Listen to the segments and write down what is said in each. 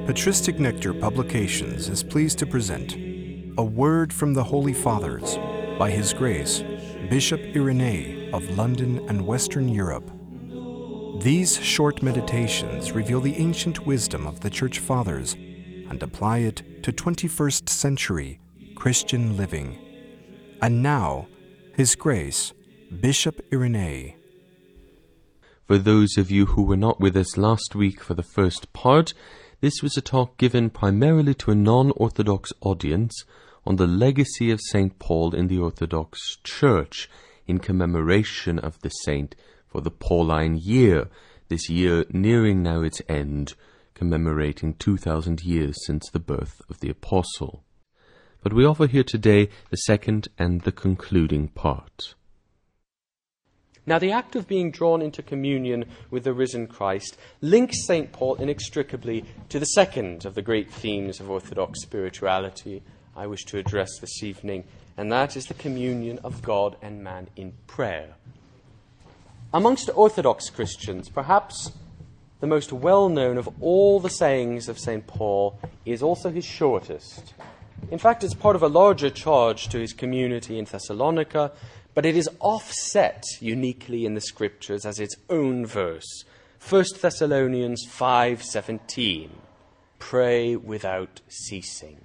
Patristic Nectar Publications is pleased to present A Word from the Holy Fathers by His Grace, Bishop Irenee of London and Western Europe. These short meditations reveal the ancient wisdom of the Church Fathers and apply it to 21st century Christian living. And now, His Grace, Bishop Irenee. For those of you who were not with us last week for the first part, this was a talk given primarily to a non-Orthodox audience on the legacy of St. Paul in the Orthodox Church in commemoration of the saint for the Pauline year, this year nearing now its end, commemorating 2,000 years since the birth of the Apostle. But we offer here today the second and the concluding part. Now, the act of being drawn into communion with the risen Christ links St. Paul inextricably to the second of the great themes of Orthodox spirituality I wish to address this evening, and that is the communion of God and man in prayer. Amongst Orthodox Christians, perhaps the most well-known of all the sayings of St. Paul is also his shortest. In fact, it's part of a larger charge to his community in Thessalonica, but it is offset uniquely in the Scriptures as its own verse. 1 Thessalonians 5:17, pray without ceasing.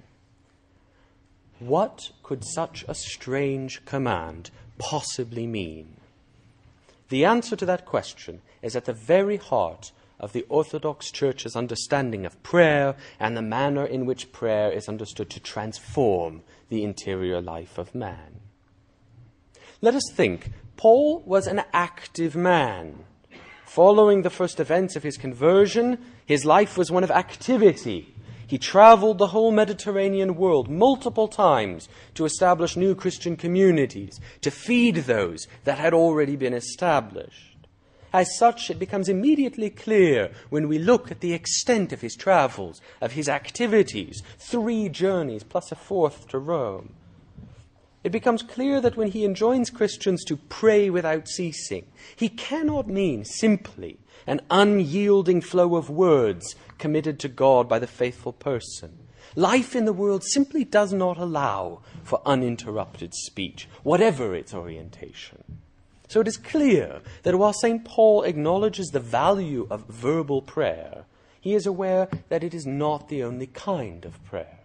What could such a strange command possibly mean? The answer to that question is at the very heart of the Orthodox Church's understanding of prayer and the manner in which prayer is understood to transform the interior life of man. Let us think. Paul was an active man. Following the first events of his conversion, his life was one of activity. He traveled the whole Mediterranean world multiple times to establish new Christian communities, to feed those that had already been established. As such, it becomes immediately clear when we look at the extent of his travels, of his activities, 3 journeys plus a 4th to Rome. It becomes clear that when he enjoins Christians to pray without ceasing, he cannot mean simply an unyielding flow of words committed to God by the faithful person. Life in the world simply does not allow for uninterrupted speech, whatever its orientation. So it is clear that while St. Paul acknowledges the value of verbal prayer, he is aware that it is not the only kind of prayer.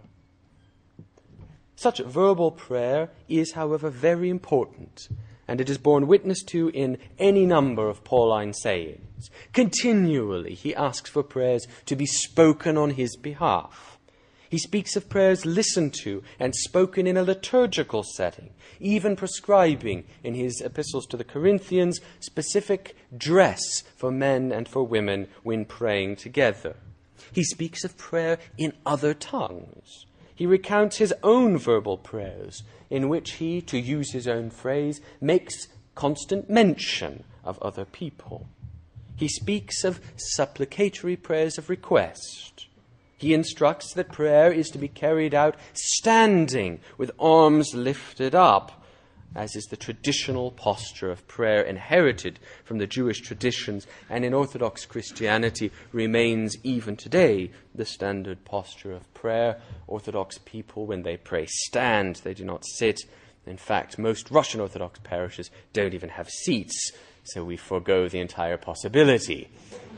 Such verbal prayer is, however, very important, and it is borne witness to in any number of Pauline sayings. Continually, he asks for prayers to be spoken on his behalf. He speaks of prayers listened to and spoken in a liturgical setting, even prescribing in his epistles to the Corinthians specific dress for men and for women when praying together. He speaks of prayer in other tongues. He recounts his own verbal prayers, in which he, to use his own phrase, makes constant mention of other people. He speaks of supplicatory prayers of request. He instructs that prayer is to be carried out standing with arms lifted up, as is the traditional posture of prayer inherited from the Jewish traditions and in Orthodox Christianity remains even today the standard posture of prayer. Orthodox people, when they pray, stand. They do not sit. In fact, most Russian Orthodox parishes don't even have seats, so we forego the entire possibility.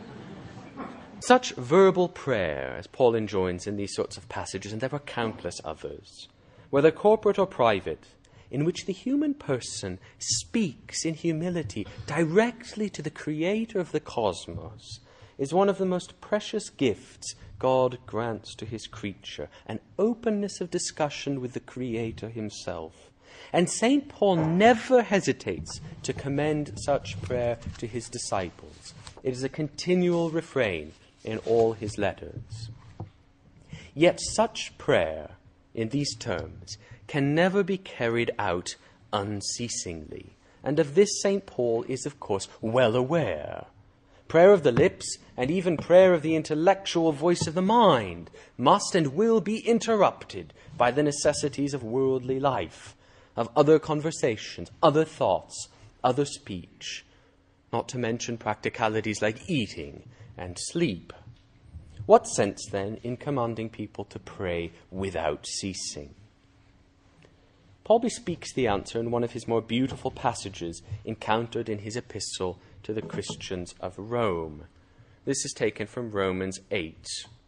Such verbal prayer, as Paul enjoins in these sorts of passages, and there are countless others, whether corporate or private, in which the human person speaks in humility directly to the Creator of the cosmos, is one of the most precious gifts God grants to his creature, an openness of discussion with the Creator himself. And St. Paul never hesitates to commend such prayer to his disciples. It is a continual refrain in all his letters. Yet such prayer, in these terms, can never be carried out unceasingly. And of this St. Paul is, of course, well aware. Prayer of the lips, and even prayer of the intellectual voice of the mind, must and will be interrupted by the necessities of worldly life, of other conversations, other thoughts, other speech, not to mention practicalities like eating and sleep. What sense, then, in commanding people to pray without ceasing? Paul bespeaks the answer in one of his more beautiful passages encountered in his epistle to the Christians of Rome. This is taken from Romans 8.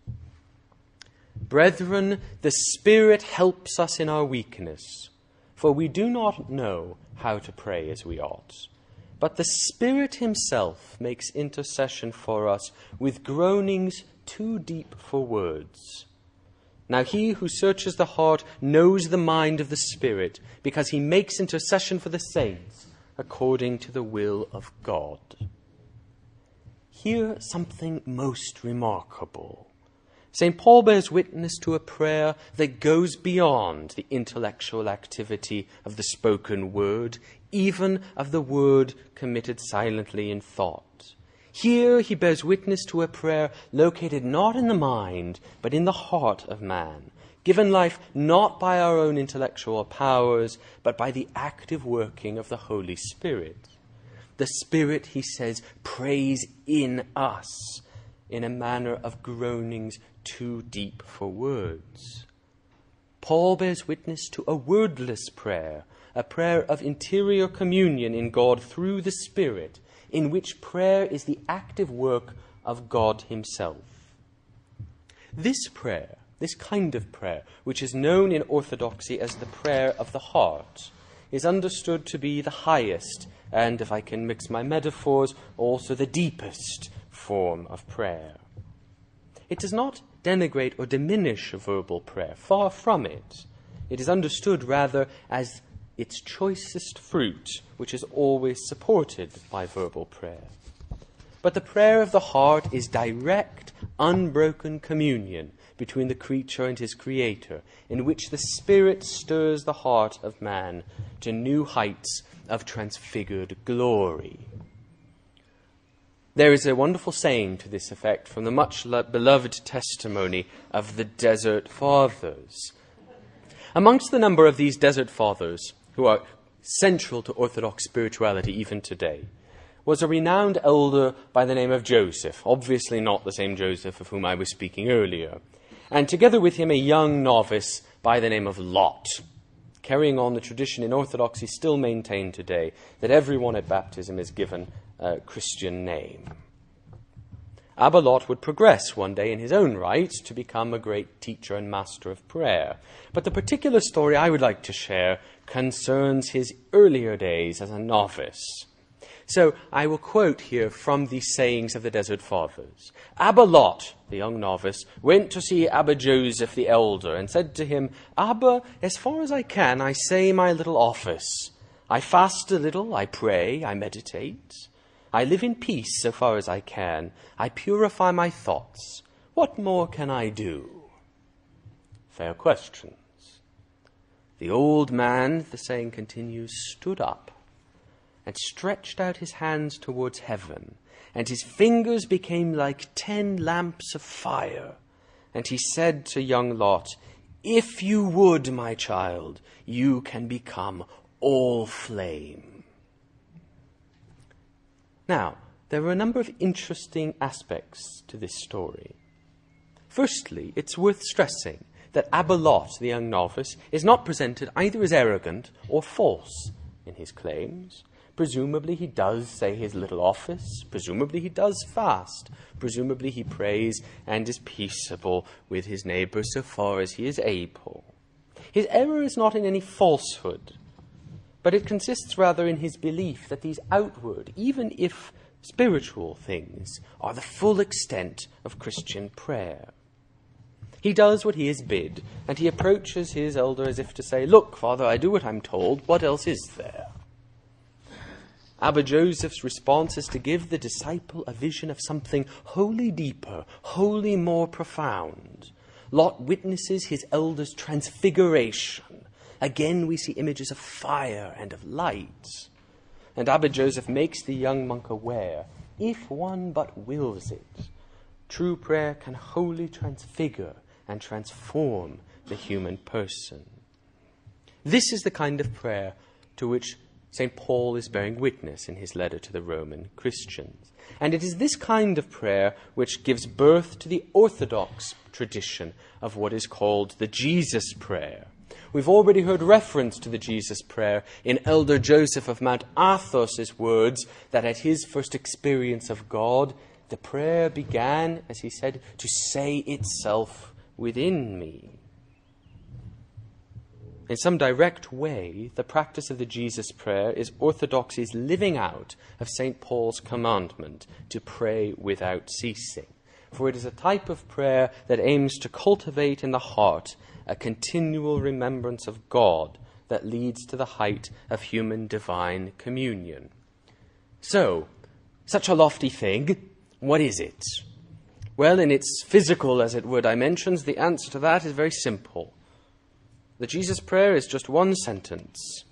Brethren, the Spirit helps us in our weakness, for we do not know how to pray as we ought. But the Spirit himself makes intercession for us with groanings too deep for words. Now he who searches the heart knows the mind of the Spirit, because he makes intercession for the saints according to the will of God. Here something most remarkable. St. Paul bears witness to a prayer that goes beyond the intellectual activity of the spoken word, even of the word committed silently in thought. Here he bears witness to a prayer located not in the mind, but in the heart of man, given life not by our own intellectual powers, but by the active working of the Holy Spirit. The Spirit, he says, prays in us in a manner of groanings too deep for words. Paul bears witness to a wordless prayer, a prayer of interior communion in God through the Spirit, in which prayer is the active work of God himself. This prayer, this kind of prayer, which is known in Orthodoxy as the prayer of the heart, is understood to be the highest, and, if I can mix my metaphors, also the deepest form of prayer. It does not denigrate or diminish a verbal prayer. Far from it. It is understood rather as its choicest fruit, which is always supported by verbal prayer. But the prayer of the heart is direct, unbroken communion between the creature and his Creator, in which the Spirit stirs the heart of man to new heights of transfigured glory. There is a wonderful saying to this effect from the much beloved testimony of the Desert Fathers. Amongst the number of these Desert Fathers, who are central to Orthodox spirituality even today, was a renowned elder by the name of Joseph, obviously not the same Joseph of whom I was speaking earlier, and together with him a young novice by the name of Lot, carrying on the tradition in Orthodoxy still maintained today that everyone at baptism is given a Christian name. Abba Lot would progress one day in his own right to become a great teacher and master of prayer. But the particular story I would like to share concerns his earlier days as a novice. So I will quote here from the sayings of the Desert Fathers. Abba Lot, the young novice, went to see Abba Joseph the elder and said to him, Abba, as far as I can, I say my little office. I fast a little, I pray, I meditate. I live in peace so far as I can. I purify my thoughts. What more can I do? Fair questions. The old man, the saying continues, stood up and stretched out his hands towards heaven, and his fingers became like 10 lamps of fire. And he said to young Lot, If you would, my child, you can become all flame. Now, there are a number of interesting aspects to this story. Firstly, it's worth stressing that Abba Lot, the young novice, is not presented either as arrogant or false in his claims. Presumably he does say his little office. Presumably he does fast. Presumably he prays and is peaceable with his neighbour so far as he is able. His error is not in any falsehood, but it consists rather in his belief that these outward, even if spiritual things, are the full extent of Christian prayer. He does what he is bid, and he approaches his elder as if to say, Look, Father, I do what I'm told. What else is there? Abba Joseph's response is to give the disciple a vision of something wholly deeper, wholly more profound. Lot witnesses his elder's transfiguration. Again we see images of fire and of light. And Abba Joseph makes the young monk aware, if one but wills it, true prayer can wholly transfigure and transform the human person. This is the kind of prayer to which St. Paul is bearing witness in his letter to the Roman Christians. And it is this kind of prayer which gives birth to the Orthodox tradition of what is called the Jesus Prayer. We've already heard reference to the Jesus Prayer in Elder Joseph of Mount Athos' words that at his first experience of God, the prayer began, as he said, to say itself within me. In some direct way, the practice of the Jesus Prayer is Orthodoxy's living out of St. Paul's commandment to pray without ceasing. For it is a type of prayer that aims to cultivate in the heart a continual remembrance of God that leads to the height of human divine communion. So, such a lofty thing, what is it? Well, in its physical, as it were, dimensions, the answer to that is very simple. The Jesus Prayer is just one sentence.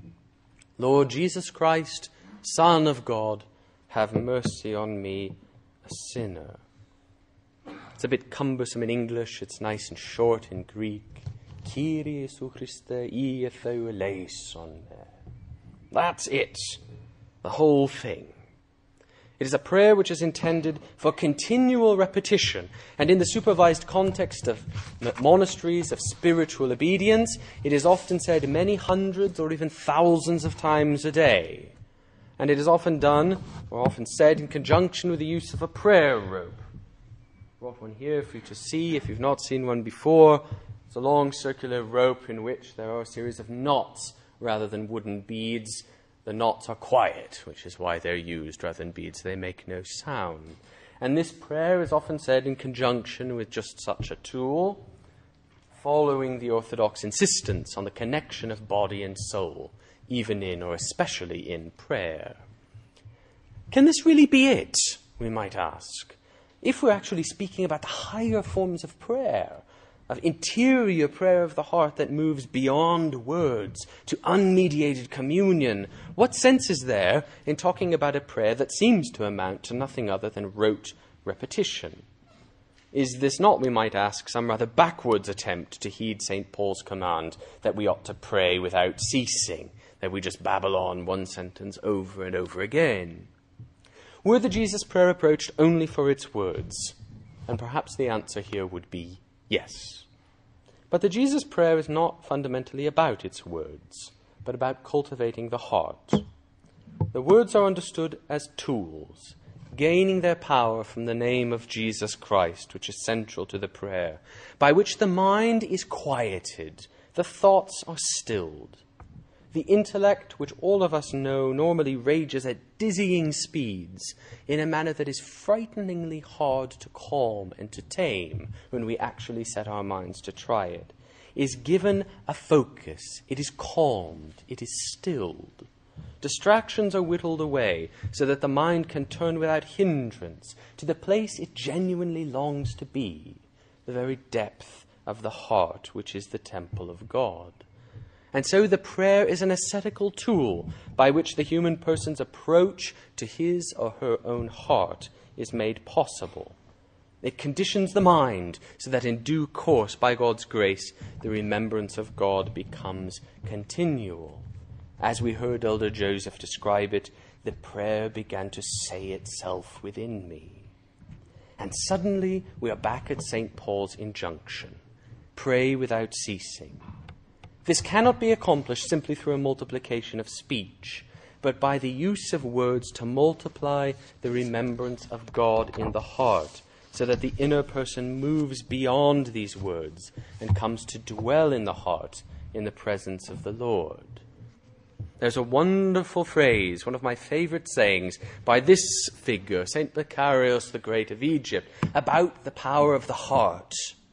Lord Jesus Christ, Son of God, have mercy on me, a sinner. It's a bit cumbersome in English. It's nice and short in Greek. Kyrie Jesu Christe, ie thou eleison me. That's it. The whole thing. It is a prayer which is intended for continual repetition. And in the supervised context of monasteries, of spiritual obedience, it is often said many hundreds or even thousands of times a day. And it is often done, or often said, in conjunction with the use of a prayer rope. I brought one here for you to see if you've not seen one before. It's a long circular rope in which there are a series of knots rather than wooden beads. The knots are quiet, which is why they're used rather than beads. They make no sound. And this prayer is often said in conjunction with just such a tool, following the Orthodox insistence on the connection of body and soul, even in or especially in prayer. Can this really be it, we might ask? If we're actually speaking about the higher forms of prayer, of interior prayer of the heart that moves beyond words to unmediated communion, what sense is there in talking about a prayer that seems to amount to nothing other than rote repetition? Is this not, we might ask, some rather backwards attempt to heed St. Paul's command that we ought to pray without ceasing, that we just babble on one sentence over and over again? Were the Jesus Prayer approached only for its words? And perhaps the answer here would be yes. But the Jesus Prayer is not fundamentally about its words, but about cultivating the heart. The words are understood as tools, gaining their power from the name of Jesus Christ, which is central to the prayer, by which the mind is quieted, the thoughts are stilled. The intellect, which all of us know normally rages at dizzying speeds in a manner that is frighteningly hard to calm and to tame when we actually set our minds to try it, is given a focus. It is calmed. It is stilled. Distractions are whittled away so that the mind can turn without hindrance to the place it genuinely longs to be, the very depth of the heart, which is the temple of God. And so the prayer is an ascetical tool by which the human person's approach to his or her own heart is made possible. It conditions the mind so that in due course, by God's grace, the remembrance of God becomes continual. As we heard Elder Joseph describe it, the prayer began to say itself within me. And suddenly we are back at St. Paul's injunction. Pray without ceasing. This cannot be accomplished simply through a multiplication of speech, but by the use of words to multiply the remembrance of God in the heart, so that the inner person moves beyond these words and comes to dwell in the heart in the presence of the Lord. There's a wonderful phrase, one of my favorite sayings, by this figure, St. Macarius the Great of Egypt, about the power of the heart.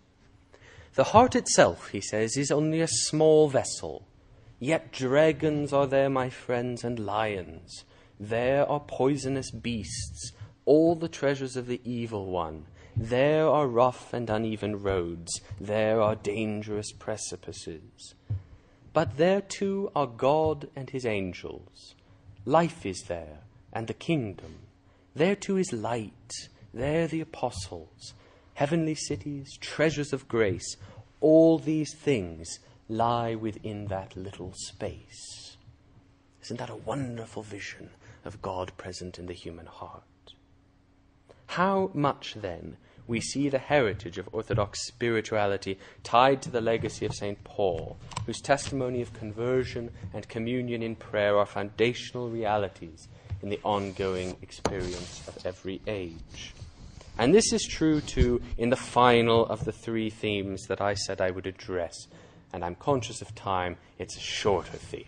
The heart itself, he says, is only a small vessel. Yet dragons are there, my friends, and lions. There are poisonous beasts, all the treasures of the evil one. There are rough and uneven roads. There are dangerous precipices. But there too are God and his angels. Life is there, and the kingdom. There too is light. There the apostles. Heavenly cities, treasures of grace, all these things lie within that little space. Isn't that a wonderful vision of God present in the human heart? How much, then, we see the heritage of Orthodox spirituality tied to the legacy of St. Paul, whose testimony of conversion and communion in prayer are foundational realities in the ongoing experience of every age. And this is true, too, in the final of the three themes that I said I would address. And I'm conscious of time, it's a shorter theme.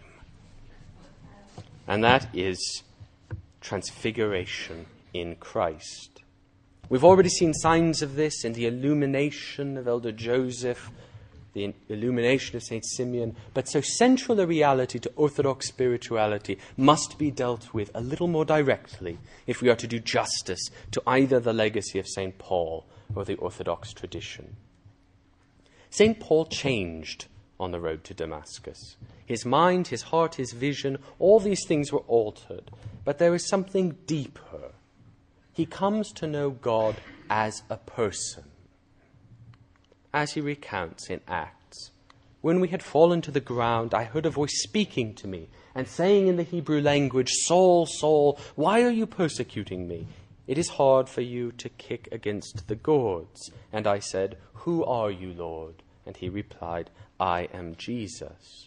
And that is transfiguration in Christ. We've already seen signs of this in the illumination of Elder Joseph, the illumination of St. Simeon, but so central a reality to Orthodox spirituality must be dealt with a little more directly if we are to do justice to either the legacy of St. Paul or the Orthodox tradition. St. Paul changed on the road to Damascus. His mind, his heart, his vision, all these things were altered, but there is something deeper. He comes to know God as a person. As he recounts in Acts, when we had fallen to the ground, I heard a voice speaking to me and saying in the Hebrew language, Saul, Saul, why are you persecuting me? It is hard for you to kick against the gourds. And I said, who are you, Lord? And he replied, I am Jesus.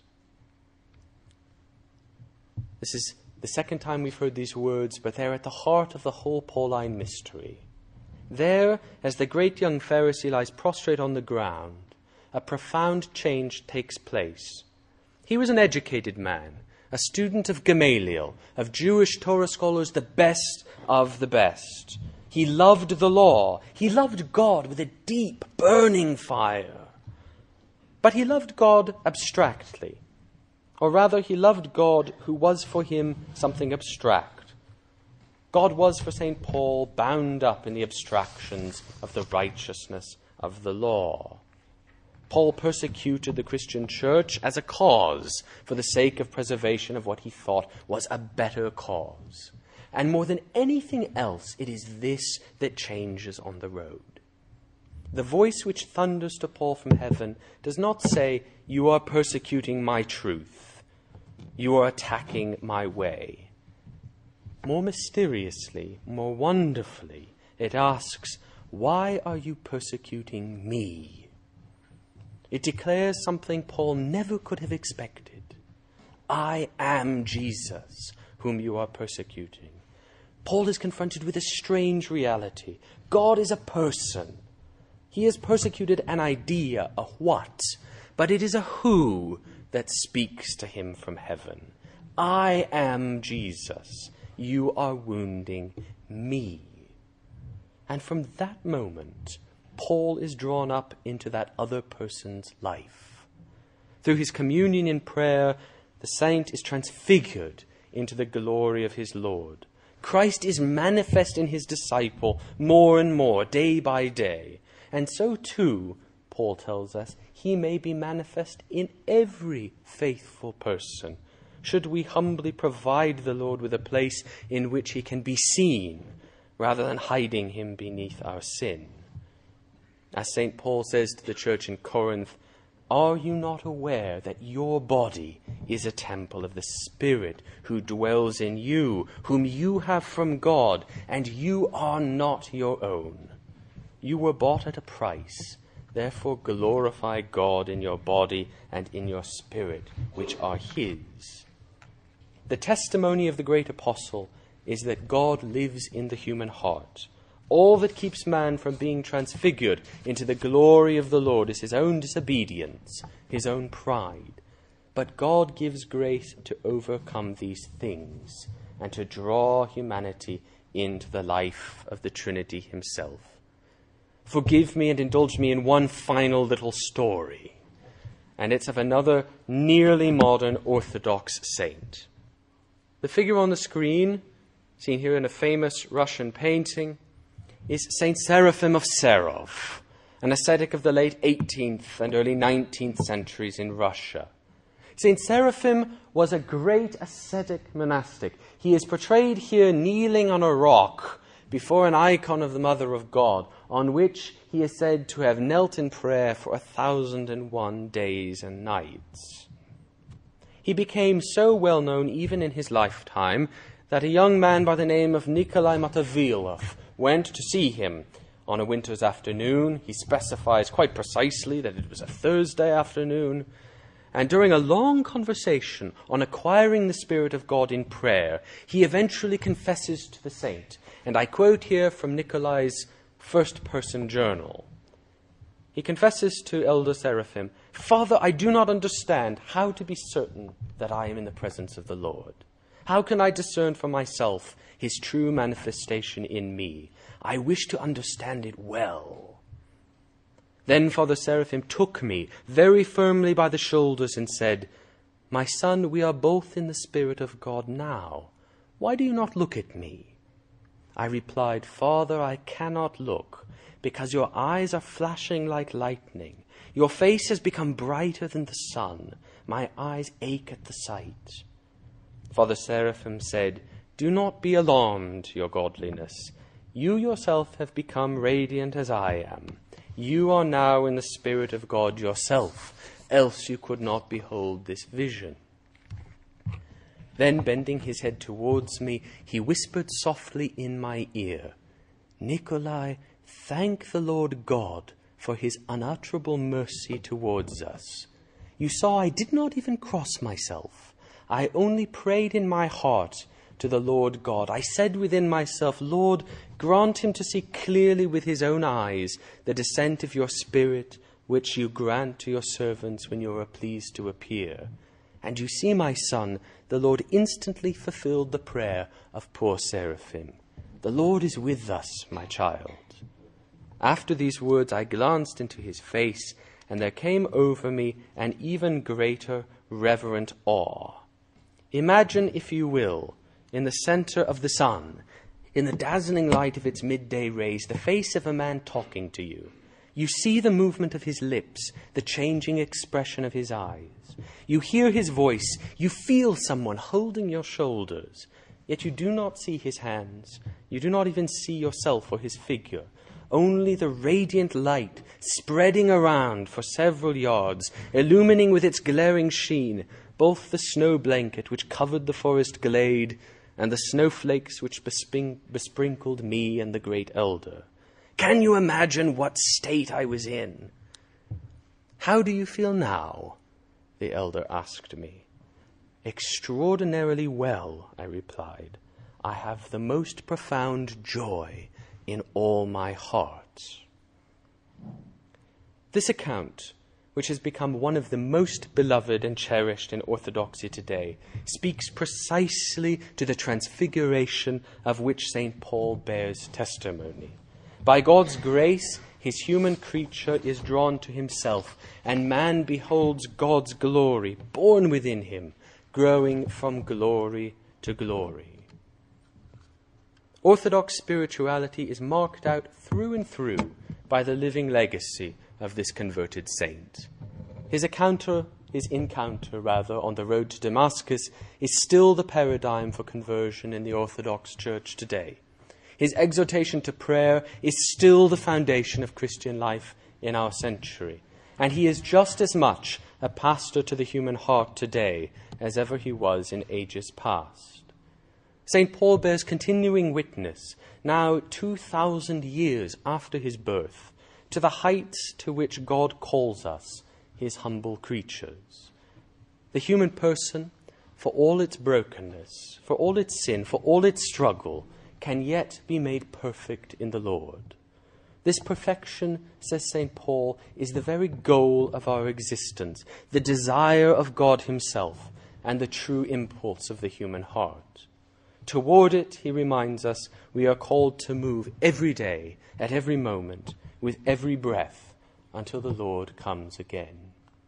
This is the second time we've heard these words, but they're at the heart of the whole Pauline mystery. There, as the great young Pharisee lies prostrate on the ground, a profound change takes place. He was an educated man, a student of Gamaliel, of Jewish Torah scholars, the best of the best. He loved the law. He loved God with a deep, burning fire. But he loved God abstractly. Or rather, he loved God who was for him something abstract. God was for St. Paul bound up in the abstractions of the righteousness of the law. Paul persecuted the Christian church as a cause for the sake of preservation of what he thought was a better cause. And more than anything else, it is this that changes on the road. The voice which thunders to Paul from heaven does not say, you are persecuting my truth. You are attacking my way. More mysteriously, more wonderfully, it asks, why are you persecuting me? It declares something Paul never could have expected. I am Jesus, whom you are persecuting. Paul is confronted with a strange reality. God is a person. He has persecuted an idea, a what, but it is a who that speaks to him from heaven. I am Jesus. You are wounding me. And from that moment, Paul is drawn up into that other person's life. Through his communion in prayer, the saint is transfigured into the glory of his Lord. Christ is manifest in his disciple more and more, day by day. And so too, Paul tells us, he may be manifest in every faithful person, should we humbly provide the Lord with a place in which he can be seen, rather than hiding him beneath our sin. As St. Paul says to the church in Corinth, are you not aware that your body is a temple of the Spirit who dwells in you, whom you have from God, and you are not your own? You were bought at a price. Therefore glorify God in your body and in your spirit, which are his. The testimony of the great apostle is that God lives in the human heart. All that keeps man from being transfigured into the glory of the Lord is his own disobedience, his own pride. But God gives grace to overcome these things and to draw humanity into the life of the Trinity himself. Forgive me and indulge me in one final little story, and it's of another nearly modern Orthodox saint. The figure on the screen, seen here in a famous Russian painting, is Saint Seraphim of Serov, an ascetic of the late 18th and early 19th centuries in Russia. Saint Seraphim was a great ascetic monastic. He is portrayed here kneeling on a rock before an icon of the Mother of God, on which he is said to have knelt in prayer for 1,001 days and nights. He became so well known even in his lifetime that a young man by the name of Nikolai Motovilov went to see him on a winter's afternoon. He specifies quite precisely that it was a Thursday afternoon. And during a long conversation on acquiring the Spirit of God in prayer, he eventually confesses to the saint. And I quote here from Nikolai's first-person journal. He confesses to Elder Seraphim, "Father, I do not understand how to be certain that I am in the presence of the Lord. How can I discern for myself his true manifestation in me? I wish to understand it well." Then Father Seraphim took me very firmly by the shoulders and said, "My son, we are both in the Spirit of God now. Why do you not look at me?" I replied, "Father, I cannot look, because your eyes are flashing like lightning. Your face has become brighter than the sun. My eyes ache at the sight." Father Seraphim said, "Do not be alarmed, your godliness. You yourself have become radiant as I am. You are now in the Spirit of God yourself, else you could not behold this vision." Then, bending his head towards me, he whispered softly in my ear, "Nikolai, thank the Lord God for his unutterable mercy towards us. You saw I did not even cross myself. I only prayed in my heart to the Lord God. I said within myself, Lord, grant him to see clearly with his own eyes the descent of your Spirit, which you grant to your servants when you are pleased to appear. And you see, my son, the Lord instantly fulfilled the prayer of poor Seraphim. The Lord is with us, my child." After these words, I glanced into his face, and there came over me an even greater reverent awe. Imagine, if you will, in the center of the sun, in the dazzling light of its midday rays, the face of a man talking to you. You see the movement of his lips, the changing expression of his eyes. You hear his voice. You feel someone holding your shoulders. Yet you do not see his hands. You do not even see yourself or his figure. Only the radiant light spreading around for several yards, illumining with its glaring sheen both the snow blanket which covered the forest glade and the snowflakes which besprinkled me and the great elder. Can you imagine what state I was in? "How do you feel now?" the elder asked me. "Extraordinarily well," I replied. "I have the most profound joy in all my heart." This account, which has become one of the most beloved and cherished in Orthodoxy today, speaks precisely to the transfiguration of which St. Paul bears testimony. By God's grace, his human creature is drawn to himself, and man beholds God's glory born within him, growing from glory to glory. Orthodox spirituality is marked out through and through by the living legacy of this converted saint. His encounter on the road to Damascus is still the paradigm for conversion in the Orthodox Church today. His exhortation to prayer is still the foundation of Christian life in our century, and he is just as much a pastor to the human heart today as ever he was in ages past. St. Paul bears continuing witness, now 2,000 years after his birth, to the heights to which God calls us, his humble creatures. The human person, for all its brokenness, for all its sin, for all its struggle, can yet be made perfect in the Lord. This perfection, says St. Paul, is the very goal of our existence, the desire of God himself, and the true impulse of the human heart. Toward it, he reminds us, we are called to move every day, at every moment, with every breath, until the Lord comes again.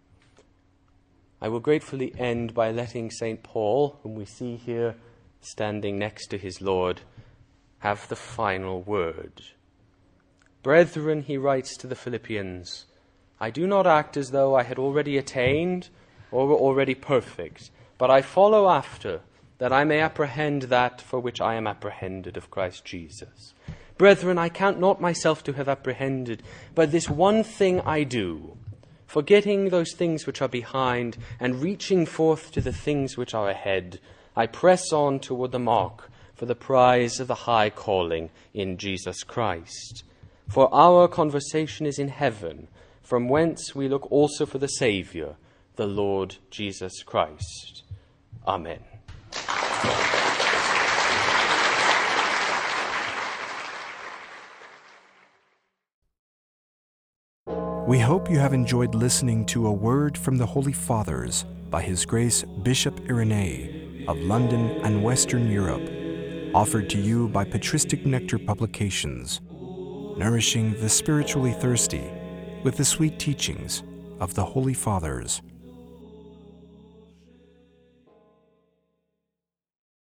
I will gratefully end by letting St. Paul, whom we see here standing next to his Lord, have the final word. Brethren, he writes to the Philippians, I do not act as though I had already attained or were already perfect, but I follow after, that I may apprehend that for which I am apprehended of Christ Jesus. Brethren, I count not myself to have apprehended, but this one thing I do, forgetting those things which are behind and reaching forth to the things which are ahead, I press on toward the mark for the prize of the high calling in Jesus Christ. For our conversation is in heaven, from whence we look also for the Saviour, the Lord Jesus Christ. Amen. We hope you have enjoyed listening to A Word from the Holy Fathers by His Grace Bishop Irenee of London and Western Europe, offered to you by Patristic Nectar Publications, nourishing the spiritually thirsty with the sweet teachings of the Holy Fathers.